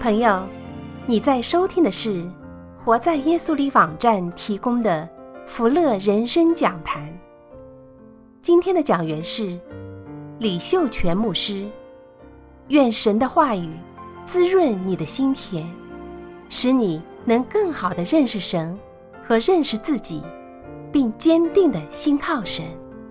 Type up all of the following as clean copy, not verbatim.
朋友，你在收听的是活在耶稣里网站提供的福乐人生讲坛。今天的讲员是李秀全牧师。愿神的话语滋润你的心田，使你能更好地认识神和认识自己，并坚定地信靠神。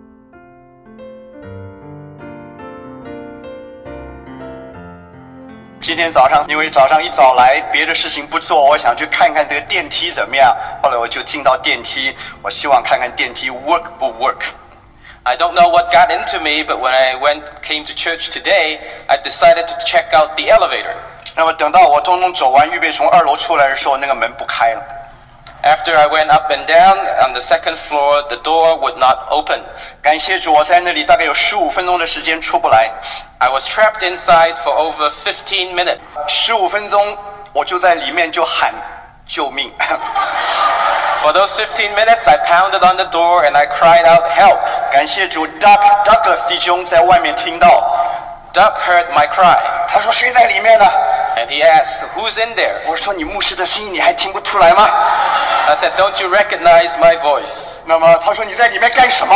今天早上因为早上一早来别的事情不做，我想去看看这个电梯怎么样，后来我就进到电梯，我希望看看电梯 work 不 work。I don't know what got into me, but when I came to church today, I decided to check out the elevator. 那么等到我通通走完，预备从2楼出来的时候，那个门不开了。 After I went up and down on the second floor, the door would not open. 感谢主，我在那里大概有15分钟的时间出不来。 I was trapped inside for over 15 minutes. 15分钟，我就在里面就喊救命。 For those 15 minutes, I pounded on the door and I cried out, "Help!" 感谢主 ，Douglas 弟兄在外面听到。 Doug heard my cry. 他说谁在里面呢？ And he asked, "Who's in there?" 我说你牧师的声音你还听不出来吗？ I said, "Don't you recognize my voice?" 那么他说你在里面干什么？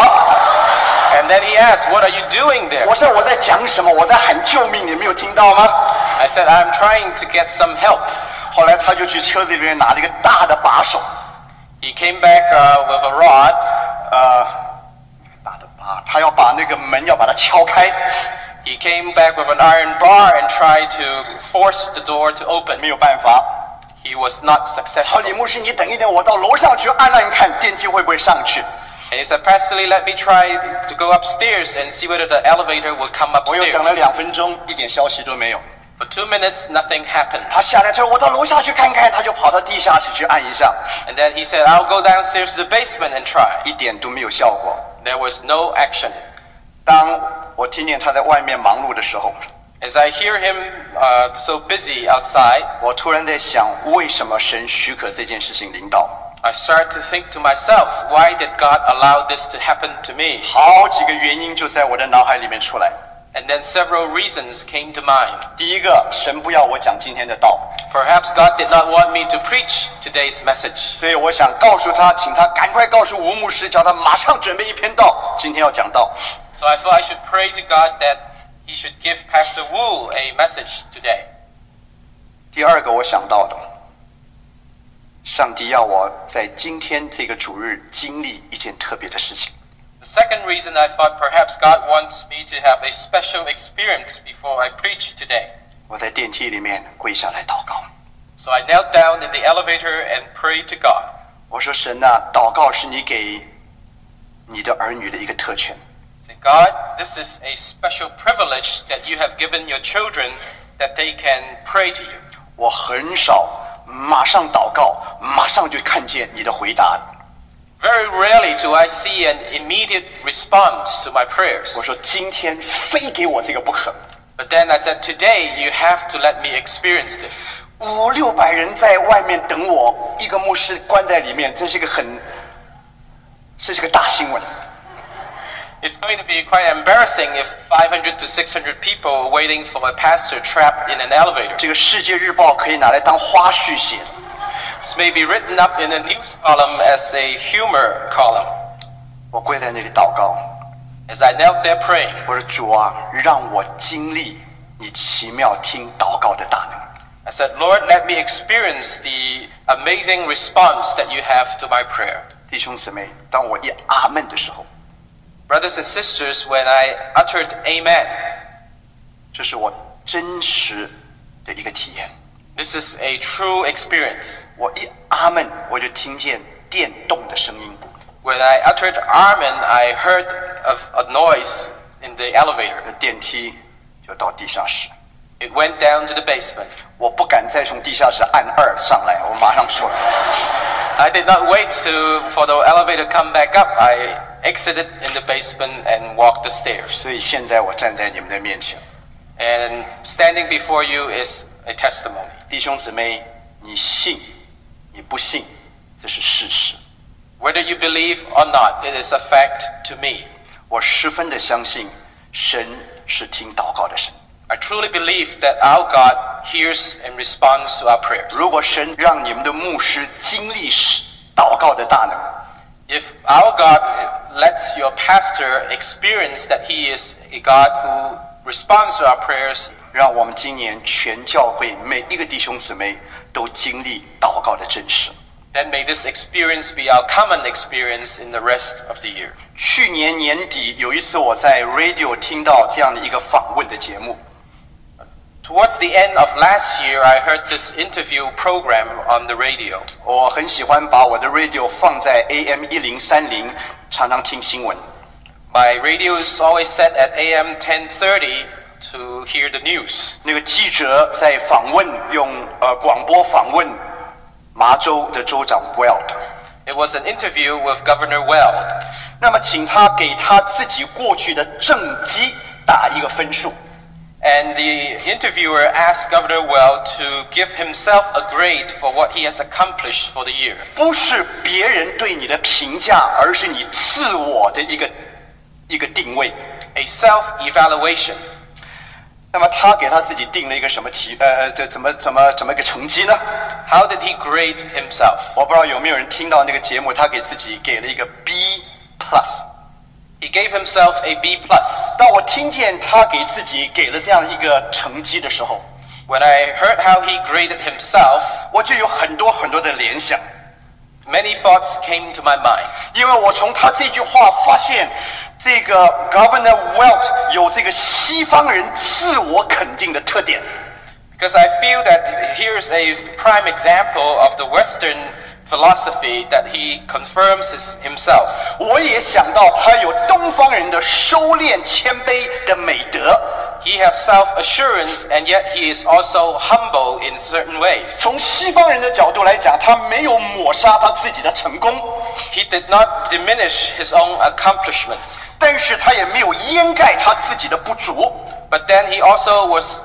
And then he asked, "What are you doing there?" 我说我在讲什么？我在喊救命，你没有听到吗？ I said, "I'm trying to get some help." 后来他就去车子里面拿了一个大的把手。 He came back with a rod. 大的把，他要把那个门要把它敲开。 He came back with an iron bar and tried to force the door to open. 没有办法。 He was not successful. 李牧师，你等一等，我到楼上去按看电梯会不会上去。 And he said, "Pastor Lee, let me try to go upstairs and see whether the elevator would come upstairs." 我又等了2分钟，一点消息都没有。 For 2 minutes, nothing happened. 他下来之后，我到楼下去看看，他就跑到地下室去按一下。 And then he said, "I'll go downstairs to the basement and try." 一点都没有效果。 There was no action. 当我听见他在外面忙碌的时候 As I hear him so busy outside, 我突然在想，为什么神许可这件事情临到？ I started to think to myself, why did God allow this to happen to me? 好几个原因就在我的脑海里面出来。 And then several reasons came to mind. 第一个，神不要我讲今天的道。 Perhaps God did not want me to preach today's message. 所以我想告诉他，请他赶快告诉吴牧师，叫他马上准备一篇道，今天要讲道。 So I thought I should pray to God that He should give Pastor Wu a message today. 第二个我想到的，上帝要我在今天这个主日经历一件特别的事情。 The second reason I thought perhaps God wants me to have a special experience before I preach today. 我在电梯里面跪下来祷告。 So I knelt down in the elevator and prayed to God. 我说神啊，祷告是你给你的儿女的一个特权。 Say, God, this is a special privilege that you have given your children that they can pray to you. 我很少马上祷告，马上就看见你的回答。 Very rarely do I see an immediate response to my prayers. 我说今天非给我这个不可。 But then I said, today you have to let me experience this. 500-600人在外面等我，一个牧师关在里面，这是个大新闻。 It's going to be quite embarrassing if 500 to 600 people are waiting for a pastor trapped in an elevator. 这个世界日报可以拿来当花絮写。 This may be written up in a news column as a humor column. 我跪在那里祷告。 As I knelt there praying, 我说主啊，让我经历你奇妙听祷告的大能。 I said, Lord, let me experience the amazing response that you have to my prayer. 弟兄姊妹，当我一阿们的时候， Brothers and sisters, when I uttered Amen, 这是我真实的一个体验。 this is a true experience. 我一阿们，我就听见电动的声音。 When I uttered Amen, I heard of a noise in the elevator. 电梯就到地下室。 It went down to the basement. 我不敢再从地下室按2上来，我马上出来。 I did not wait for the elevator to come back up. I exited in the basement and walked the stairs. 所以现在我站在你们的面前。 And standing before you is a testimony. 弟兄姊妹，你信，你不信，这是事实。 Whether you believe or not, it is a fact to me. 我十分的相信，神是听祷告的神。 I truly believe that our God hears and responds to our prayers. 如果神让你们的牧师经历祷告的大能， If our God lets your pastor experience that he is a God who responds to our prayers, 让我们今年全教会每一个弟兄姊妹都经历祷告的真实。 then may this experience be our common experience in the rest of the year. 去年年底有一次我在 radio 听到这样的一个访问的节目， Towards the end of last year, I heard this interview program on the radio. 我很喜欢把我的 radio 放在 AM 1030，常常听新闻。 My radio is always set at AM 10:30 to hear the news. 那个记者在访问，用广播访问麻州的州长 Weld。 It was an interview with Governor Weld. 那么请他给他自己过去的政绩打一个分数。 And the interviewer asked Governor Weld to give himself a grade for what he has accomplished for the year. 不是别人对你的评价，而是你自我的一个定位。 A self-evaluation. 那么他给他自己定了一个什么怎么个成绩呢？ How did he grade himself? 我不知道有没有人听到那个节目，他给自己给了一个 B+。 He gave himself a B+. 当我听见他给自己给了这样一个成绩的时候， When I heard how he graded himself, 我就有很多的联想， many thoughts came to my mind. 因为我从他这句话发现，这个 Governor Weld 有这个西方人自我肯定的特点。 Because I feel that here's a prime example of the Western philosophy that he confirms himself. 我也想到他有东方人的收敛谦卑的美德。 He has self-assurance, and yet he is also humble in certain ways. 从西方人的角度来讲，他没有抹杀他自己的成功， He did not diminish his own accomplishments, 但是他也没有掩盖他自己的不足。 but then he also was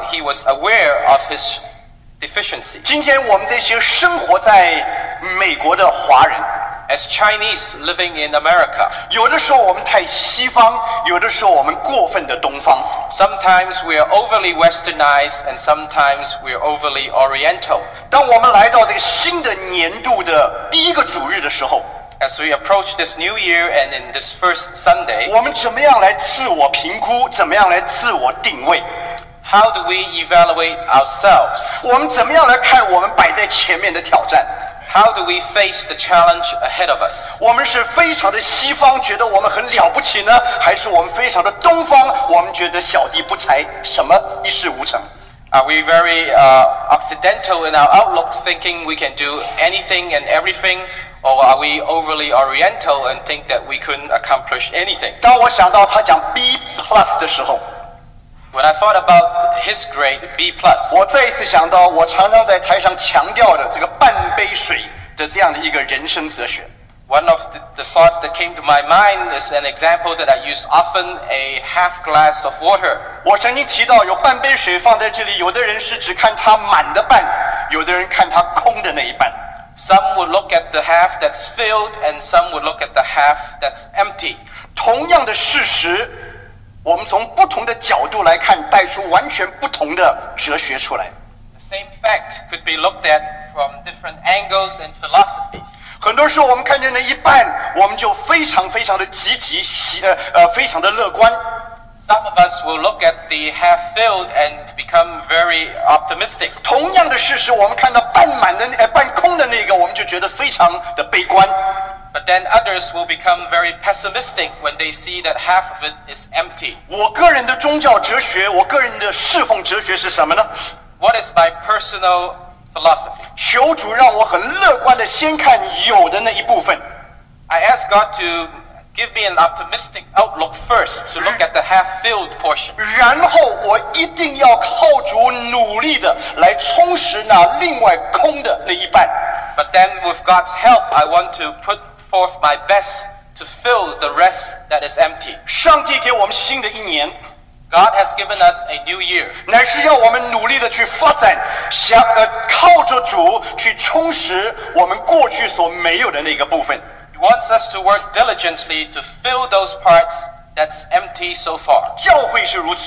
aware of his deficiency. 今天我们这些生活在美国的华人， As Chinese living in America, 有的时候我们太西方，有的时候我们过分的东方。 sometimes we are overly westernized and sometimes we are overly oriental. 当我们来到这个新的年度的第一个主日的时候， As we approach this new year and in this first Sunday, 我们怎么样来自我评估？怎么样来自我定位？ how do we evaluate ourselves? 我们怎么样来看我们摆在前面的挑战？ How do we face the challenge ahead of us? 我们是非常的西方，觉得我们很了不起呢，还是我们非常的东方，我们觉得小弟不才，什么一事无成？ Are we very Occidental in our outlook, thinking we can do anything and everything? Or are we overly Oriental and think that we couldn't accomplish anything? 当我想到他讲 B+ 的时候， When I thought about his grade, B+, 我再一次想到我常常在台上强调的这个半杯水的这样的一个人生哲学。 one of the thoughts that came to my mind is an example that I use often, a half glass of water. 我曾经提到有半杯水放在这里，有的人是只看它满的半，有的人看它空的那一半。 Some would look at the half that's filled and some would look at the half that's empty. 同样的事实，我们从不同的角度来看，带出完全不同的哲学出来。 The same fact could be looked at from different angles and philosophies. 很多时候我们看见那一半，我们就非常的积极，非常的乐观。 Some of us will look at the half filled and become very optimistic. 同样的事实，我们看到半空的那个，我们就觉得非常的悲观。 But then others will become very pessimistic when they see that half of it is empty. 我个人的宗教哲学，我个人的侍奉哲学是什么呢？ What is my personal philosophy? 求主让我很乐观的先看有的那一部分， I ask God to give me an optimistic outlook first, to look at the half-filled portion. 然后我一定要靠主努力的来充实那另外空的那一半。 But then with God's help, I want to put forth my best to fill the rest that is empty. 上帝给我们新的一年， God has given us a new year. 乃是要我们努力的去发展，靠着主去充实我们过去所没有的那个部分。 He wants us to work diligently to fill those parts that's empty so far. 教会是如此，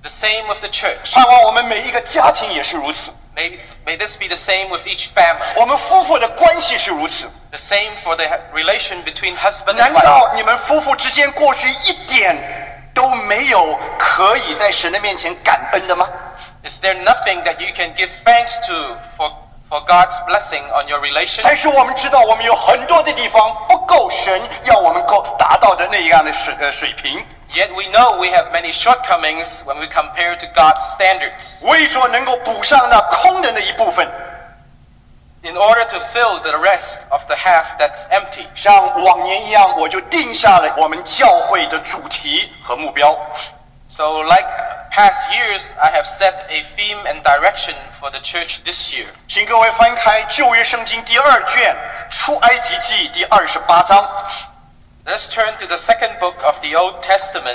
The same with the church. 盼望我们每一个家庭也是如此， May this be the same with each family. 我们夫妇的关系是如此。 The same for the relation between husband 难 and wife. 道你们夫妇之间过去一点都没有可以在神的面前感恩的吗？ Is there nothing that you can give thanks to for God's blessing on your relation? 但是我们知道，我们有很多的地方不够神要我们够达到的那样的水平。 Yet we know we have many shortcomings when we compare to God's standards. 为着能够补上那空的那一部分， In order to fill the rest of the half that's empty. 像往年一样，我就定下了我们教会的主题和目标。 So like past years, I have set a theme and direction for the church this year. 请各位翻开旧约圣经第2卷出埃及记第28章。 Let's turn to the second book of the Old Testament,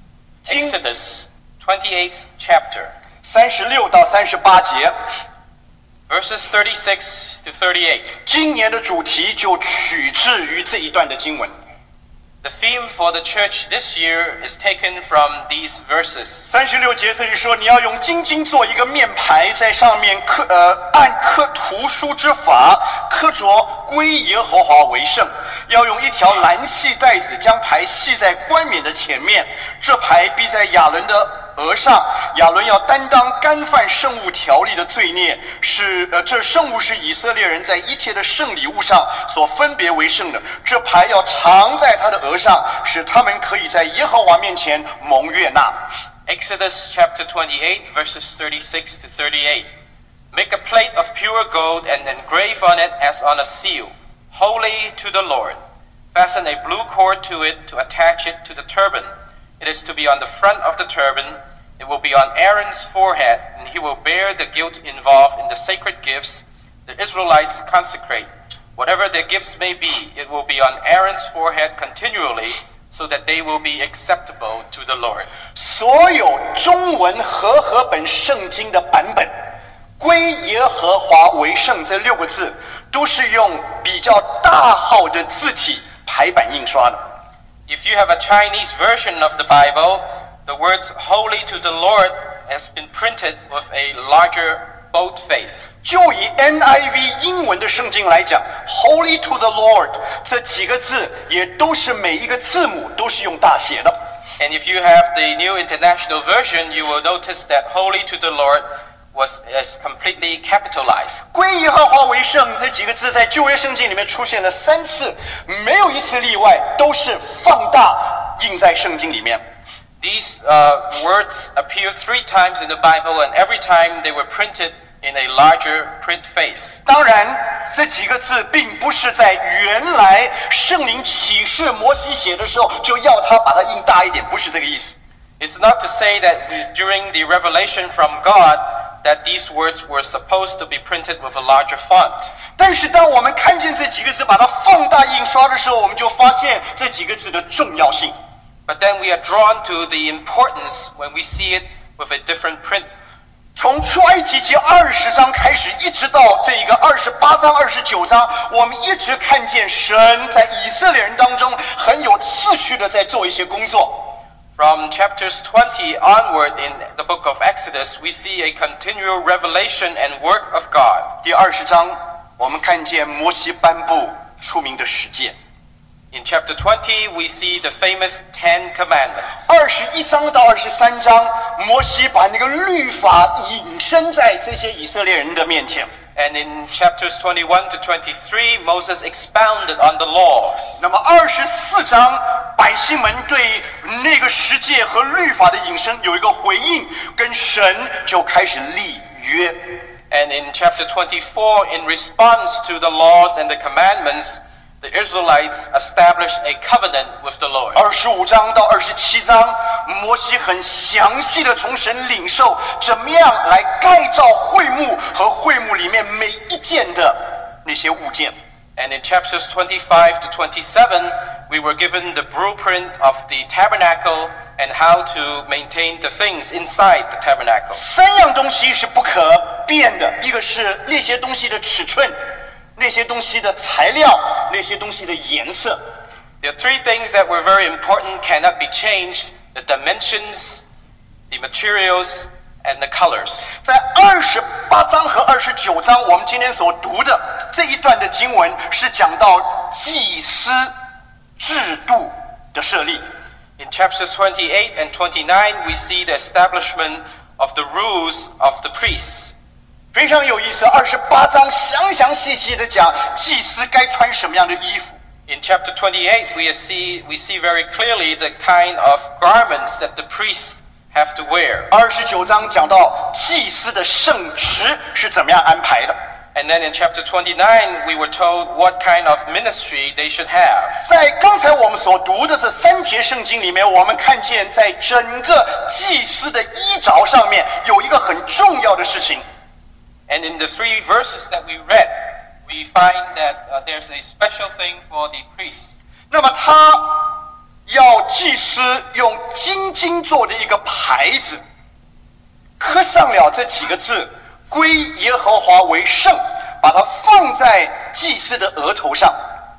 Exodus, 28th chapter, 36到38节， verses 36 to 38. 今年的主题就取自于这一段的经文。 The theme for the church this year is taken from these verses. 36节这里说，你要用金金做一个面牌，在上面按刻图书之法刻着归耶和华为圣。要用一条蓝细带子将牌系在冠冕的前面，这牌必在亚伦的额上。亚伦要担当干犯圣物条例的罪孽，这圣物是以色列人在一切的圣礼物上所分别为圣的。这牌要常在他的额上，使他们可以在耶和华面前蒙悦纳。 Exodus chapter 28, verses 36 to 38. Make a plate of pure gold and engrave on it as on a seal, holy to the Lord. Fasten a blue cord to it to attach it to the turban. It is to be on the front of the turban. It will be on Aaron's forehead, and he will bear the guilt involved in the sacred gifts the Israelites consecrate. Whatever their gifts may be, it will be on Aaron's forehead continually, so that they will be acceptable to the Lord. 所有中文和本圣经的版本，归耶和华为圣这6个字，都是用比较大号的字体排版印刷的。 If you have a Chinese version of the Bible, the words holy to the Lord has been printed with a larger boldface. 就以 NIV 英文的圣经来讲 ，Holy to the Lord 这几个字也都是每一个字母都是用大写的。 And if you have the New International Version, you will notice that holy to the Lord is completely capitalized. 归耶和华为圣这几个字在旧约圣经里面出现了3次，没有一次例外，都是放大印在圣经里面。 These words appear 3 times in the Bible, and every time they were printed in a larger print face. 当然，这几个字并不是在原来圣灵启示摩西写的时候就要他把它印大一点，不是这个意思。 It's not to say that during the revelation from God that these words were supposed to be printed with a larger font. 但是当我们看见这几个字把它放大印刷的时候，我们就发现这几个字的重要性。 But then we are drawn to the importance when we see it with a different print. 从出埃及记20章开始，一直到这一个28章、29章，我们一直看见神在以色列人当中很有次序的在做一些工作。 From chapters 20 onward in the book of Exodus, we see a continual revelation and work of God. 第20章，我们看见摩西颁布出名的十诫。 In chapter 20, we see the famous 10 Commandments. 21章到23章，摩西把那个律法引申在这些以色列人的面前。 And in chapters 21 to 23, Moses expounded on the laws. 那么24章，百姓们对那个十诫和律法的引申有一个回应，跟神就开始立约。 And in chapter 24, in response to the laws and the commandments, the Israelites established a covenant with the Lord. 25章到27章，摩西很详细的从神领受怎么样来盖造会幕和会幕里面每一件的那些物件。 And in chapters 25 to 27, we were given the blueprint of the tabernacle and how to maintain the things inside the tabernacle. 3样东西是不可变的，一个是那些东西的尺寸，那些东西的材料，那些东西的颜色。 There are 3 things that were very important, cannot be changed: the dimensions, the materials, and the colors. 在28章和29章，我们今天所读的这一段的经文是讲到祭司制度的设立。 In chapters 28 and 29, we see the establishment of the rules of the priests. 非常有意思，28章详详细细的讲祭司该穿什么样的衣服。 In chapter 28, we see very clearly the kind of garments that the priests have to wear. 29章讲到祭司的圣职是怎么样安排的。 And then in chapter 29, we were told what kind of ministry they should have. 在刚才我们所读的这3节圣经里面，我们看见在整个祭司的衣着上面有一个很重要的事情。 And in the 3 verses that we read, we find that there's a special thing for the priests. 那么他要祭司用金做的一个牌子，刻上了这几个字，归耶和华为圣，把它放在祭司的额头上。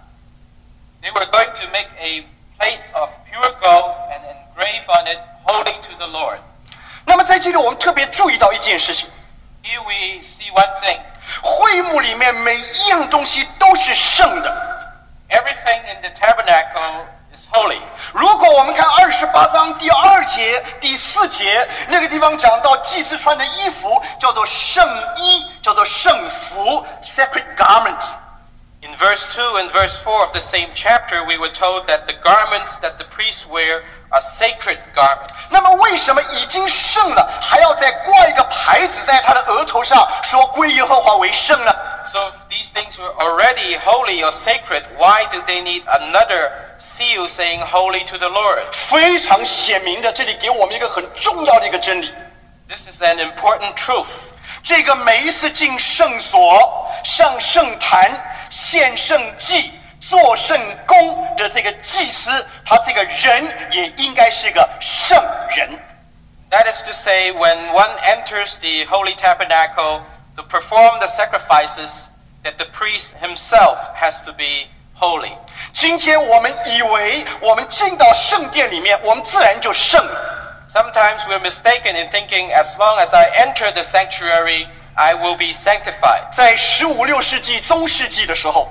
They were going to make a plate of pure gold and engrave on it, holy to the Lord. 那么在这里我们特别注意到一件事情， Here we see one thing. 会幕里面每一样东西都是圣的。 Everything in the tabernacle is holy. 如果我们看28章第2节、第4节，那个地方讲到祭司穿的衣服叫做圣衣，叫做圣服 （sacred garments）。 In verse 2 and verse 4 of the same chapter, we were told that the garments that the priests wear are sacred garments. 那么为什么已经圣了，还要再挂一个牌子在他的额头上，说归耶和华为圣呢？ So if these things were already holy or sacred, why do they need another seal saying holy to the Lord? 非常显明的，这里给我们一个很重要的一个真理。 This is an important truth. 这个每一次进圣所、上圣坛、献圣祭、做圣工的这个祭司，他这个人也应该是个圣人。 That is to say, when one enters the holy tabernacle to perform the sacrifices, that the priest himself has to be holy. 今天我们以为我们进到圣殿里面，我们自然就圣了。 Sometimes we're mistaken in thinking as long as I enter the sanctuary, I will be sanctified. 在15、16世纪中世纪的时候，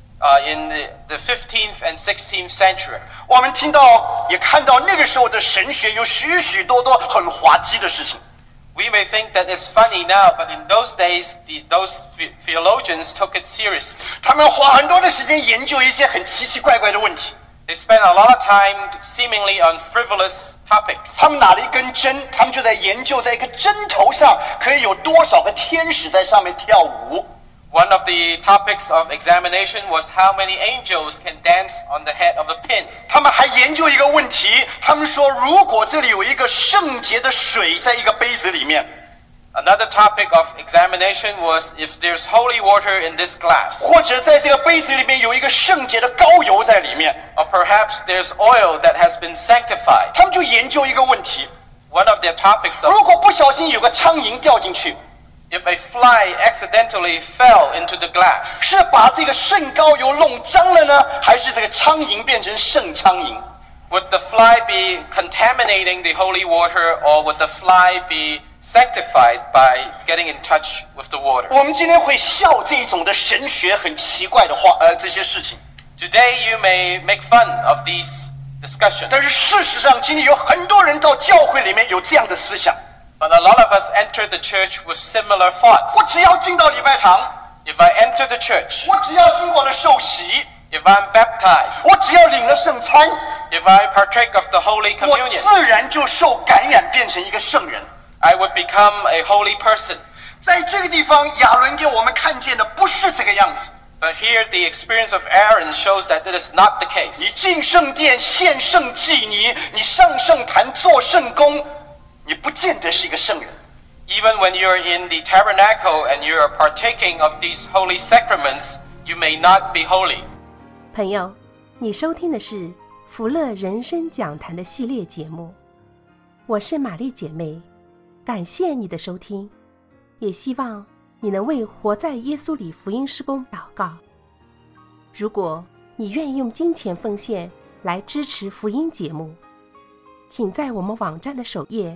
In the 15th and 16th century, 我们听到也看到那个时候的神学有许许多多很滑稽的事情。 we may think that it's funny now, but in those days, those theologians took it seriously. 他们花很多的时间研究一些很奇奇怪怪的问题。 They spent a lot of time seemingly on frivolous topics. 他们拿了一根针，他们就在研究，在一个针头上可以有多少个天使在上面跳舞。 One of the topics of examination was how many angels can dance on the head of a pin. 他们还研究一个问题，他们说，如果这里有一个圣洁的水在一个杯子里面， Another topic of examination was if there's holy water in this glass, 或者在这个杯子里面有一个圣洁的膏油在里面， or perhaps there's oil that has been sanctified. 他们就研究一个问题： One of their topics 如 of 果不小心有个苍蝇掉进去， if a fly accidentally fell into the glass, 是把这个圣膏油弄脏了呢，还是这个苍蝇变成圣苍蝇？ would the fly be contaminating the holy water, or would the fly be sanctified by getting in touch with the water? 我们今天会笑这种的神学很奇怪的话，这些事情。 Today you may make fun of these discussions, 但是事实上，今天有很多人到教会里面有这样的思想： but a lot of us enter the church with similar thoughts. 我只要进到礼拜堂， If I enter the church, 我只要经过了受洗， if I'm baptized, 我只要领了圣餐， if I partake of the Holy 我 Communion, 自然就受感染，变成一个圣人。 I would become a holy person. 在这个地方，亚伦给我们看见的不是这个样子。 But here the experience of Aaron shows that it is not the case. 你进圣殿献圣祭，你上圣坛做圣工，你不见得是一个圣人。 Even when you're in the tabernacle and you're partaking of these holy sacraments, you may not be holy. 朋友，你收听的是福乐人生讲坛的系列节目，我是玛丽姐妹，感谢你的收听，也希望你能为活在耶稣里福音事工祷告。如果你愿意用金钱奉献来支持福音节目，请在我们网站的首页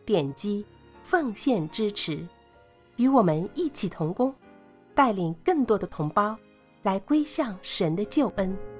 点击奉献支持，与我们一起同工，带领更多的同胞来归向神的救恩。